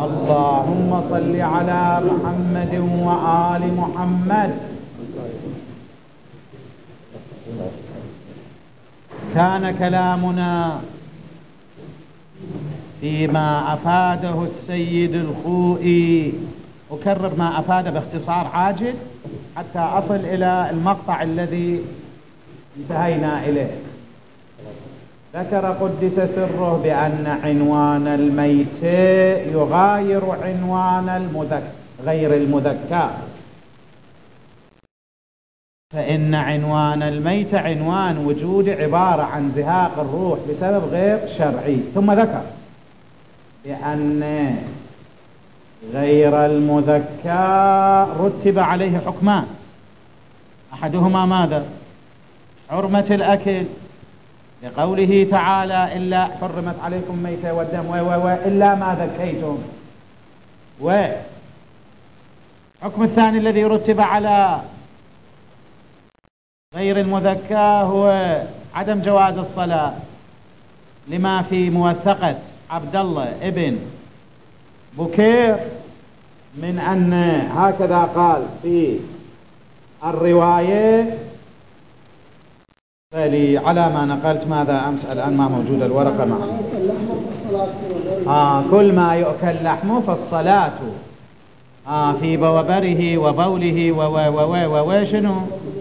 اللهم صل على محمد وآل محمد. كان كلامنا فيما أفاده السيد الخوئي، أكرر ما أفاد باختصار عاجل حتى أصل إلى المقطع الذي انتهينا إليه. ذكر قدس سره بأن عنوان الميت يغاير عنوان غير المذكى، فإن عنوان الميت عنوان وجود عبارة عن زهاق الروح بسبب غير شرعي. ثم ذكر بأن غير المذكى رتب عليه حكمان، أحدهما ماذا؟ حرمة الأكل، لقوله تعالى إلا حرمت عليكم ميتة والدم إلا ما ذكيتم. والحكم الثاني الذي رتب على غير المذكى هو عدم جواز الصلاة، لما في موثقة عبد الله ابن بكير من أن هكذا قال في الرواية. فلي على ما نقلت ماذا أمس، الآن ما موجودة الورقة معي. كل ما يؤكل لحمه فالصلاة في بوبره وبوله وشنو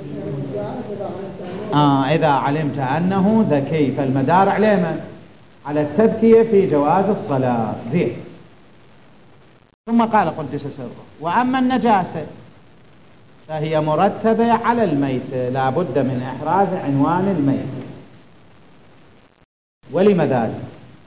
إذا علمت أنه ذكي، فالمدار عليه من؟ على التذكية في جواز الصلاة. زين. ثم قال قدس سره: وأما النجاسة فهي مرتبة على الميت، لا بد من إحراز عنوان الميت. ولم ذلك؟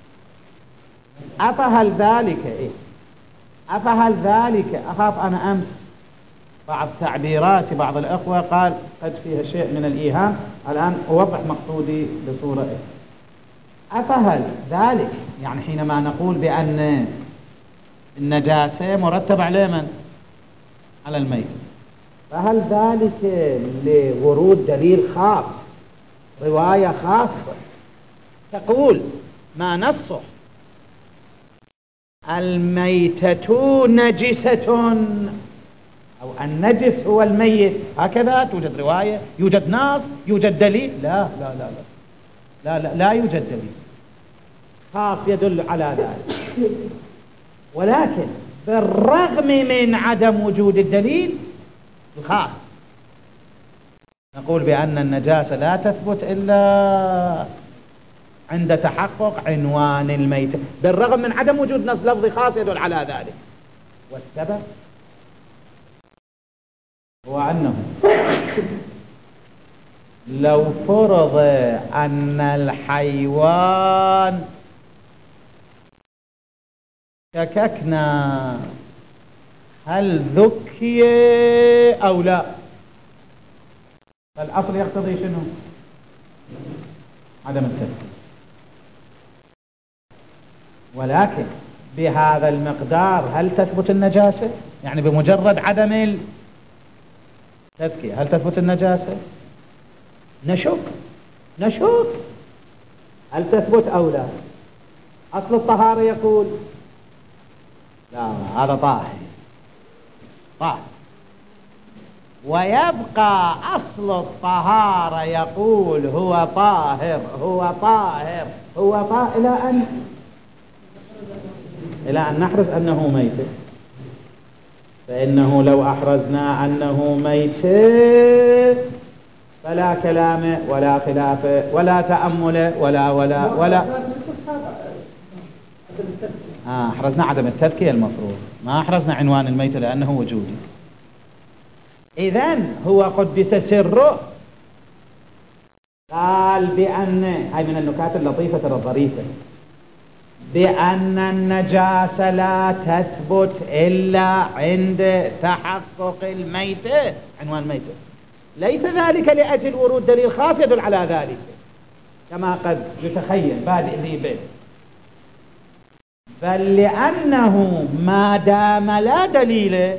أفهل ذلك أفهل ذلك أخاف أنا أمس بعض تعبيرات بعض الأخوة قال قد فيها شيء من الإيهام، الآن أوضح مقصودي بصورة أفهل ذلك يعني حينما نقول بأن النجاسة مرتب على من؟ على الميت، فهل ذلك لورود دليل خاص، رواية خاصة تقول ما نصه الميتة نجسة أو النجس هو الميت، هكذا توجد رواية، يوجد نص، يوجد دليل؟ لا لا لا لا لا, لا يوجد دليل خاص يدل على ذلك. ولكن بالرغم من عدم وجود الدليل الخاص نقول بأن النجاسة لا تثبت إلا عند تحقق عنوان الميت، بالرغم من عدم وجود نص لفظي خاص يدل على ذلك. والسبب هو أنه لو فرض أن الحيوان شككنا هل ذكي أو لا، فالأصل يقتضي شنو؟ عدم التذكير. ولكن بهذا المقدار هل تثبت النجاسة؟ يعني بمجرد عدم التذكير هل تثبت النجاسة؟ نشك هل تثبت أو لا. أصل الطهارة يقول لا هذا طاهر، ويبقى أصل الطهارة يقول هو طاهر إلى أن نحرز أنه ميت. فإنه لو أحرزنا أنه ميت فلا كلام ولا خلاف ولا تأمل ولا أحرزنا عدم التذكية المفروض، ما أحرزنا عنوان الميت لأنه وجودي. إذن هو قدس سره قال بأن هاي من النكات اللطيفة الظريفة بأن النجاسة لا تثبت إلا عند تحقق الميتة، عنوان الميتة. ليس ذلك لأجل ورود دليل خاص يدل على ذلك كما قد يتخيل بادئ ذي به، بل لأنه ما دام لا دليل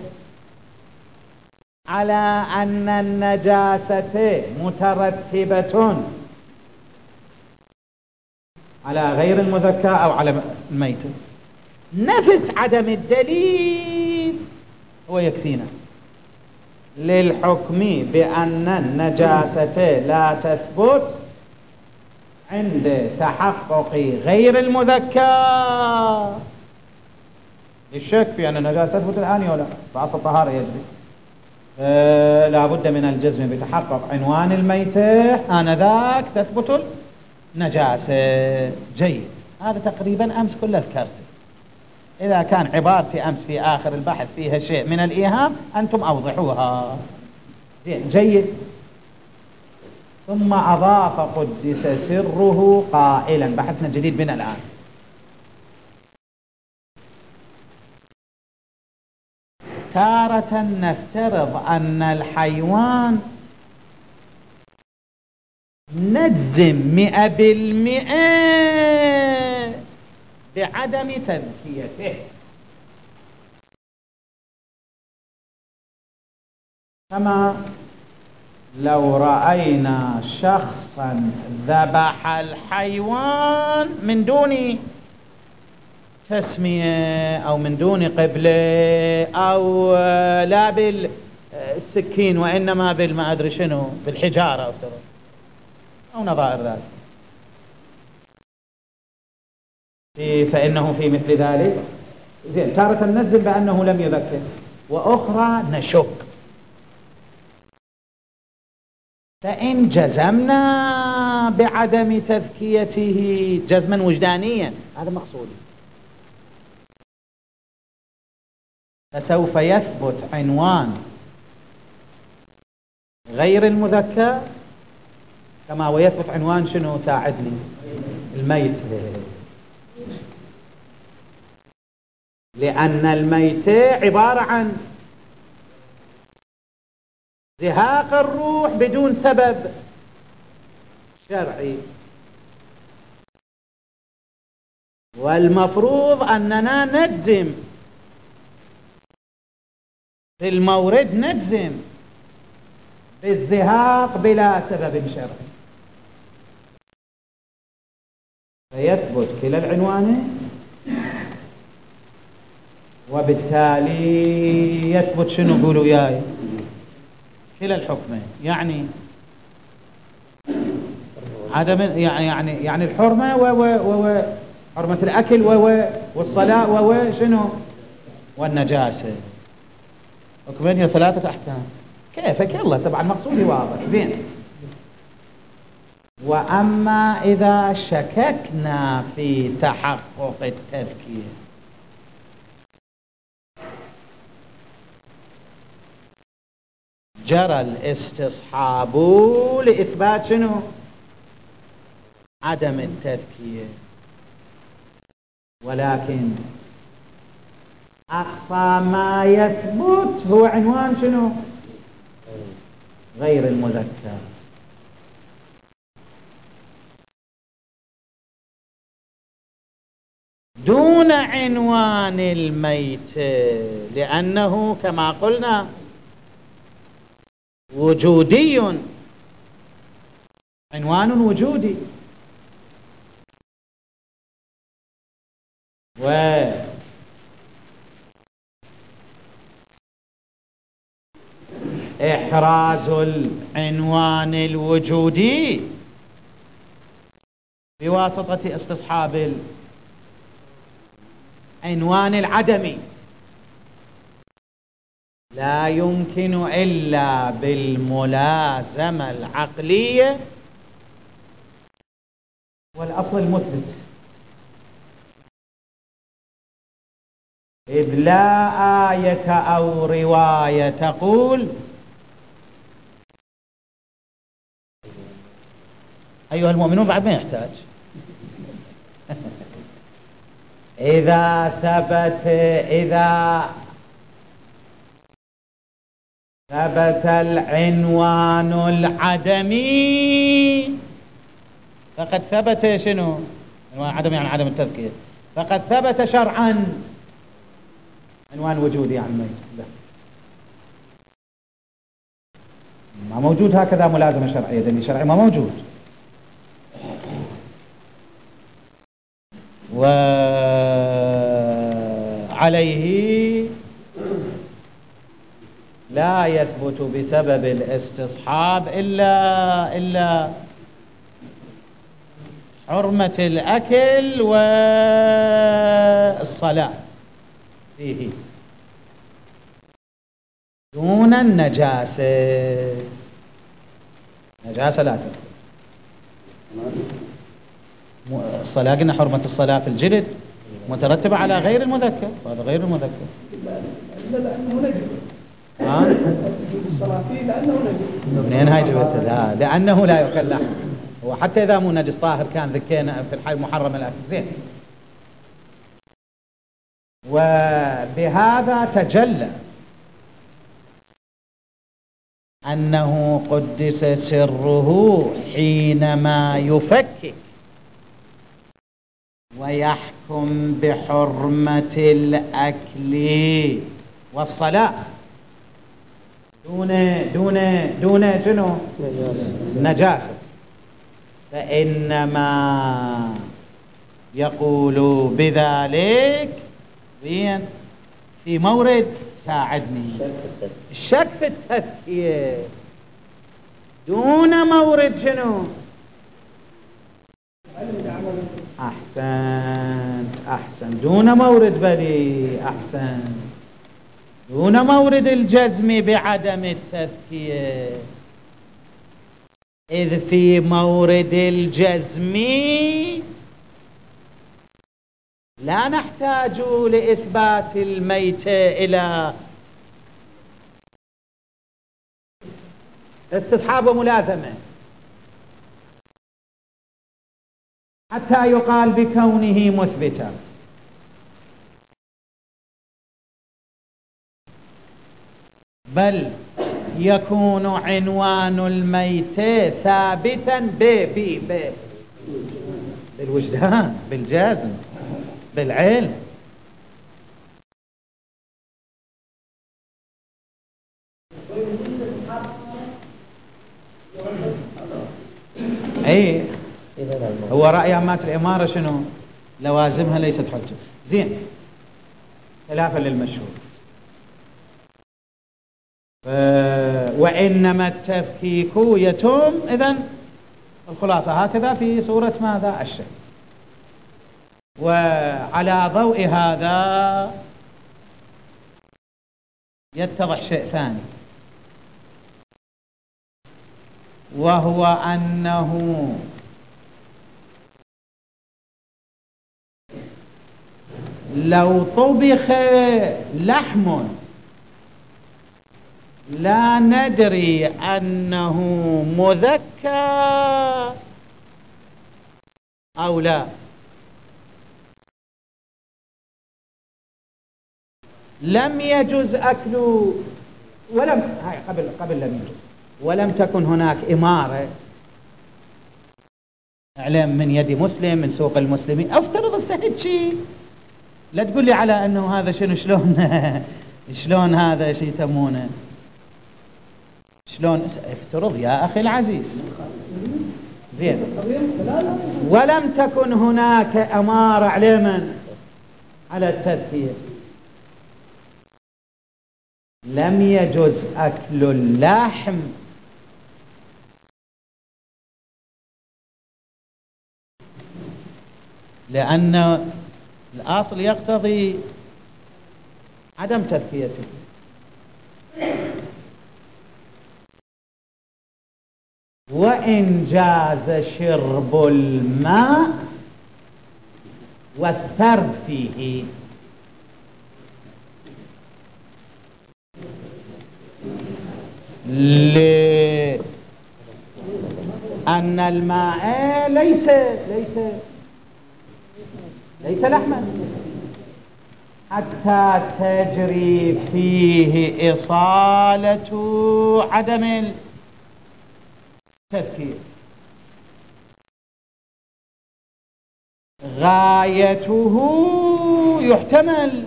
على أن النجاسة مترتبة على غير المذكى أو على الميت، نفس عدم الدليل هو يكفينا للحكم بأن النجاسة لا تثبت عند تحقق غير المذكر. الشك في أن النجاسة تثبت الآن ولا فأصل الطهارة يجري، لا بد من الجزم بتحقق عنوان الميتة، آنذاك تثبت النجاسة. جيد، هذا تقريبا أمس كله ذكرته. إذا كان عبارتي أمس في آخر البحث فيها شيء من الإيهام أنتم أوضحوها. جيد. ثم أضاف قدس سره قائلا، بحثنا جديد بنا الآن: تارة نفترض أن الحيوان نجزم 100% بعدم تذكيته، كما لو رأينا شخصا ذبح الحيوان من دون تسمية أو من دون قبلة أو لا بالسكين وإنما بالما أدري شنو، بالحجارة أو نظائر ذلك، فإنه في مثل ذلك زين. تارة ننزل بأنه لم يذكر، وأخرى نشك. فإن جزمنا بعدم تذكيته جزما وجدانيا، هذا مقصودي، فسوف يثبت عنوان غير المذكر كما ويثبت عنوان شنو، ساعدني، الميت، لأن الميت عبارة عن زهاق الروح بدون سبب شرعي، والمفروض أننا نجزم في المورد، نجزم بالزهاق بلا سبب شرعي، فيثبت كلا العنوانين، وبالتالي يثبت شنو، قولوا ياي، كلا الحكمين. يعني عدم يعني الحرمة حرمة الأكل والصلاة وشنو، والنجاسة، حكمين يا ثلاثة أحكام. كيفك يلا، طبعا مقصودي واضح. زين. وأما إذا شككنا في تحقق التذكير، جرى الاستصحاب لإثبات شنو، عدم التذكير، ولكن أقصى ما يثبت هو عنوان شنو، غير المذكر. دون عنوان الميت، لأنه كما قلنا وجودي، عنوان وجودي، وإحراز العنوان الوجودي بواسطة استصحاب العنوان العدمي لا يمكن إلا بالملازمة العقلية والأصل المثبت، إذ لا آية أو رواية تقول أيها المؤمنون، بعد ما يحتاج إذا ثبت العنوان العدمي فقد ثبت شنو، عنوان عدمي يعني عدم التذكير، فقد ثبت شرعا عنوان وجودي عن الميت. لا، ما موجود هكذا ملازمة شرعية، دليل شرعي ما موجود. وعليه لا يثبت بسبب الاستصحاب إلا حرمة الأكل والصلاة فيه دون النجاسة. نجاسة لا تدخل. الصلاة قلنا حرمة الصلاة في الجلد مترتبة على غير المذكر، وهذا غير المذكر. منين هاي جبت؟ لا، لأنه لا يؤكل لحم. هو حتى إذا مو نجس طاهر كان ذكينا في الحي محرم الأكل. زين. وبهذا تجلى أنه قدس سره حينما يفكك ويحكم بحرمة الأكل والصلاة دون جنو نجاسة، فإنما يقول بذلك في مورد ساعدني الشك في التذكية دون مورد شنو؟ أحسن دون مورد بلي أحسن دون مورد الجزم بعدم التذكية، إذ في مورد الجزم لا نحتاج لإثبات الميت إلى استصحاب وملازمة حتى يقال بكونه مثبتا، بل يكون عنوان الميت ثابتا بالوجدان، بالجزم، بالعلم. اي هو رأي عامات الإمارة شنو؟ لوازمها ليست حجة. زين، خلافا للمشهور. وإنما التفكيك يتم. إذن الخلاصة هكذا في صورة ماذا؟ الشيء. وعلى ضوء هذا يتضح شيء ثاني، وهو أنه لو طبخ لحم لا ندري أنه مذكى أو لا، لم يجز أكله قبل لم يجز، ولم تكن هناك إمارة إعلام من يد مسلم من سوق المسلمين. افترض السهد شيء، لا تقول لي على أنه هذا شنو شلون هذا شيء يسمونه شلون. افترض يا أخي العزيز. زين، ولم تكن هناك أمارة علما على التذكير، لم يجز أكل اللحم لأن الأصل يقتضي عدم تذكيته. وإن جاز شرب الماء والثرد فيه، لأن الماء ليس لحما حتى تجري فيه إصالة عدم التذكير. غايته يحتمل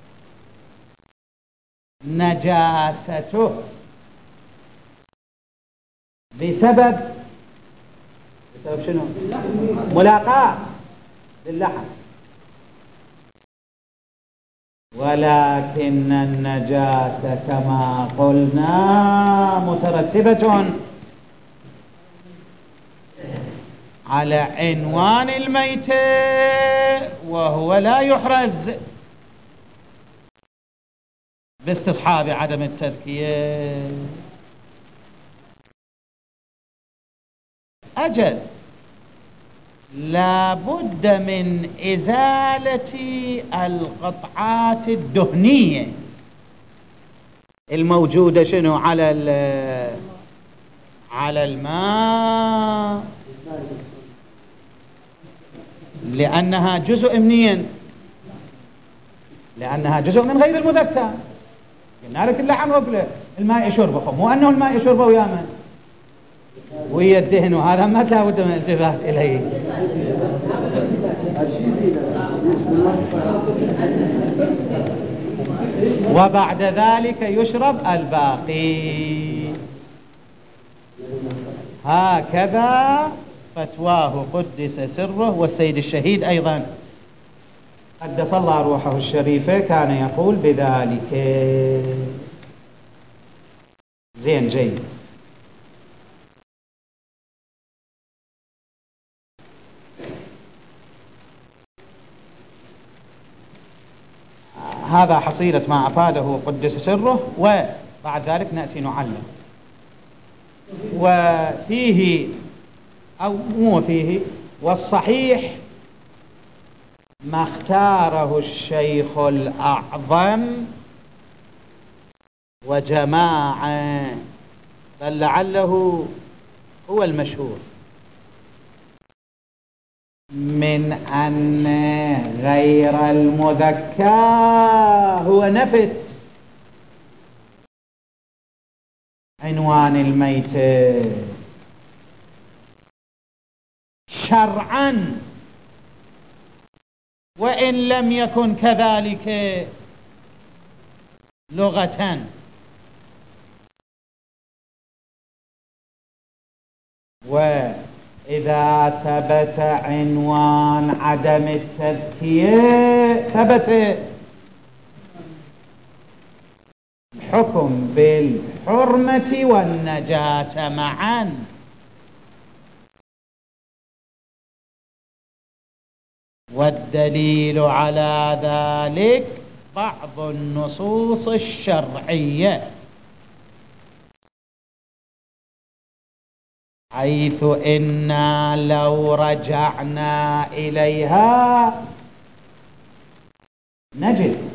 نجاسته بسبب شنو؟ ملاقاة للحم. ولكن النجاسة كما قلنا مترتبة على عنوان الميتة، وهو لا يحرز باستصحاب عدم التذكية. أجل لا بد من إزالة القطعات الدهنية الموجودة شنو على الماء، لأنها جزء منين؟ لأنها جزء من غير المذكر. قلنا لك اللحم وكله الماء يشربه، مو أنه الماء يشربه ويامن ويا الدهن، وهذا ما لابد من الالتفات إليه. وبعد ذلك يشرب الباقي. هكذا فتواه قدس سره. والسيد الشهيد أيضا قدس الله روحه الشريفة كان يقول بذلك. زين جيد. هذا حصيلة ما أفاده قدس سره. وبعد ذلك نأتي نعلم. وفيه أو مو فيه، والصحيح ما اختاره الشيخ الأعظم وجماعة، بل لعله هو المشهور، من أن غير المذكى هو نفس عنوان الميتة شرعا، وإن لم يكن كذلك لغة. وإذا ثبت عنوان عدم التذكية ثبت الحكم بالحرمة والنجاسة معا. والدليل على ذلك بعض النصوص الشرعية، حيث إنا لو رجعنا إليها نجد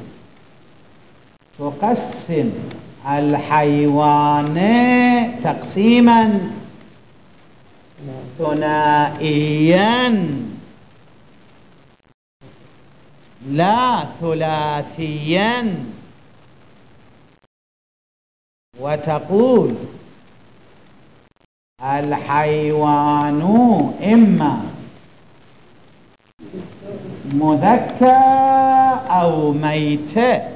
تقسم الحيوان تقسيما ثنائيا لا ثلاثيا، وتقول الحيوان إما مذكى أو ميتة،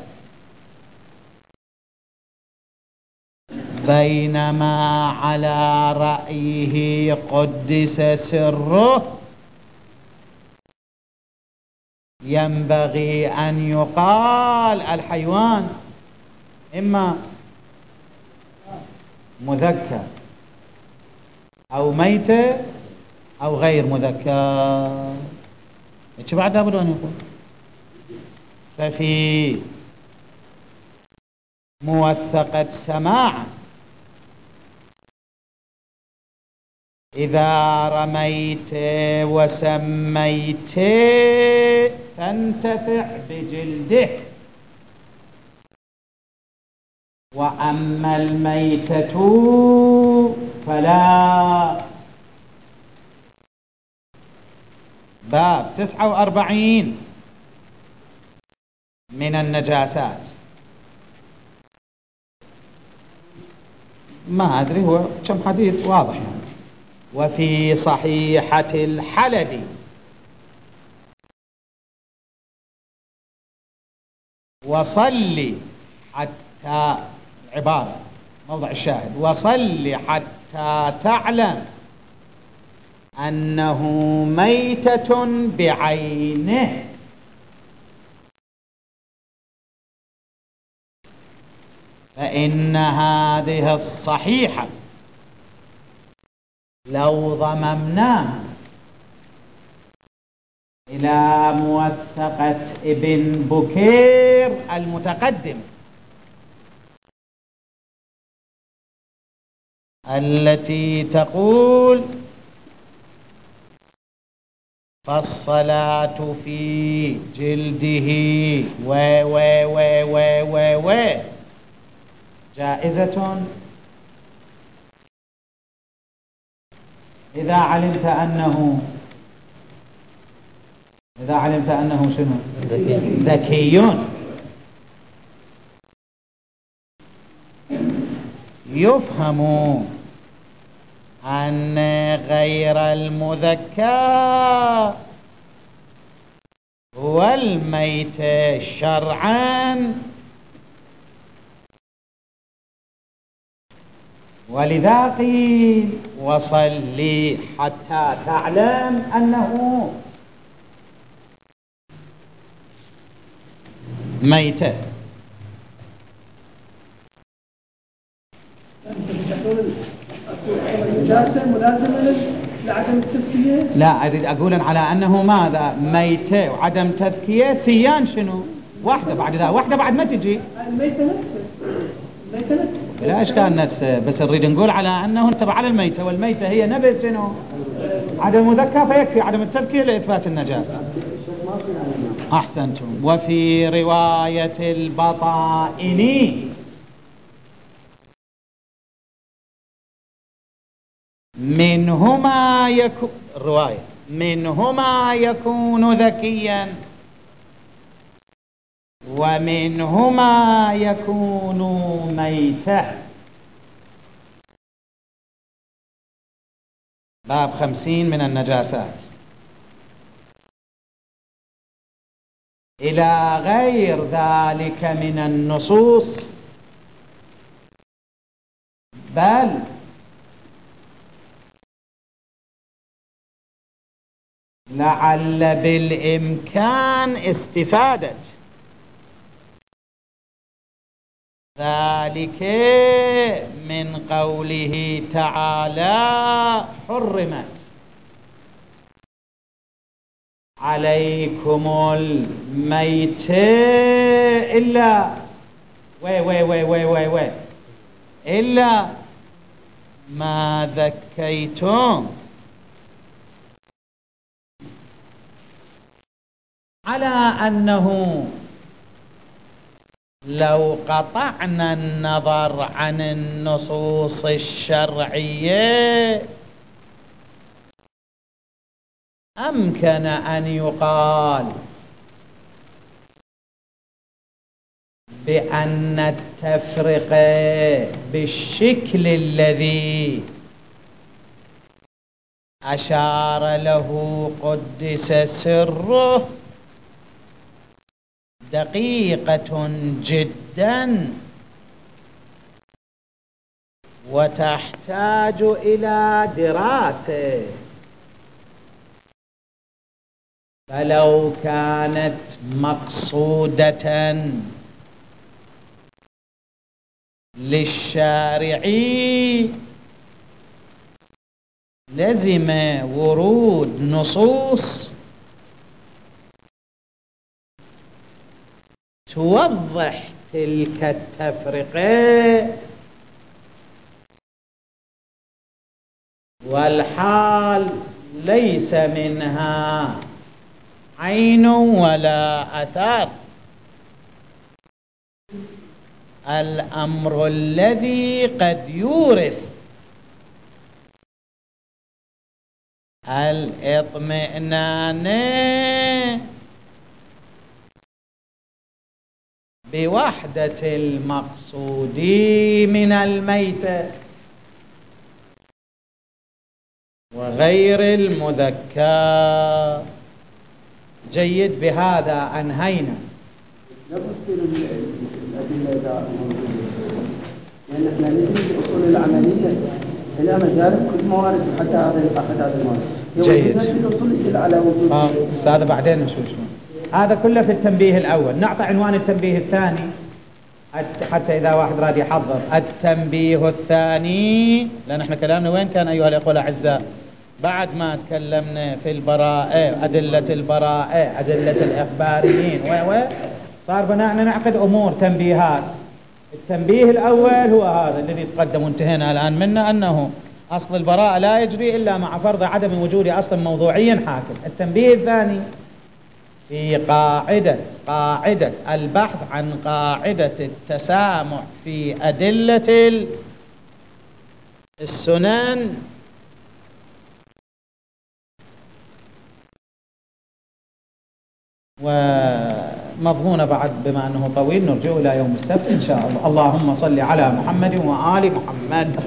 بينما على رأيه قدس سره ينبغي أن يقال الحيوان إما مذكى أو ميتة أو غير مذكى. إيش بعد أبدو أن يقول؟ ففي موثقة سماع إذا رميت وسميت فانتفع بجلده، وأما الميتة فلا. باب 49 من النجاسات. ما أدري هو كم حديث واضح يعني. وفي صحيحة الحلبي وصلي حتى، عبارة موضع الشاهد، وصلي حتى تعلم أنه ميتة بعينه. فإن هذه الصحيحة لو ضممناها إلى موثقة ابن بكير المتقدم التي تقول فالصلاة في جلده و جائزة إذا علمت أنه شنو؟ ذكي. يفهم أن غير المذكى هو الميت شرعا، ولذا قيل وصلي حتى تعلم أنه ميت. لا، أريد أقول على أنه ماذا ميت وعدم تذكية سيان شنو؟ واحدة بعد ذا واحدة بعد ما تجي الميتة نفسه لا إشكال نفسه، بس نريد نقول على أنه انتبه على الميتة، والميتة هي نبت شنو؟ عدم مذكى، فيكفي عدم التذكية لإثبات النجاسة. أحسنتم. وفي رواية البطائني منهما يكون ذكيا ومنهما يكون ميتا. باب 50 من النجاسات. إلى غير ذلك من النصوص، بل لعل بالإمكان استفادة ذلك من قوله تعالى حرمت عليكم الميت إلا إلا ما ذكيتم، على أنه لو قطعنا النظر عن النصوص الشرعية أمكن أن يقال بأن التفرقة بالشكل الذي أشار له قدس سره دقيقة جدا وتحتاج إلى دراسة، فلو كانت مقصودة للشارع لزم ورود نصوص توضح تلك التفرقة، والحال ليس منها عين ولا أثر. الأمر الذي قد يورث الإطمئنان بوحدة المقصود من الميتة وغير المذكى. جيد، بهذا أنهينا. لا تفسير الأدلة إذا موجودة، لأن احنا نجي الأصول العملية إلى مجال كل موارد حتى هذا الموارد. جيد. الأصول يدل على وجود. بس هذا بعدين نشوف شنو. هذا كله في التنبيه الأول. نعطي عنوان التنبيه الثاني: حتى إذا واحد راد يحضر التنبيه الثاني، لأن احنا كلامنا وين كان أيها الأخوة الأعزاء؟ بعد ما تكلمنا في البراءة، أدلة البراءة، أدلة الإخباريين صار بناءنا نعقد أمور تنبيهات. التنبيه الأول هو هذا الذي تقدم وانتهينا الآن منه، أنه أصل البراءة لا يجري إلا مع فرض عدم وجود أصل موضوعي حاكم. التنبيه الثاني في قاعدة البحث عن قاعدة التسامح في أدلة السنن ومضمونة بعد بما أنه طويل نرجع إلى يوم السبت إن شاء الله. اللهم صل على محمد وآل محمد.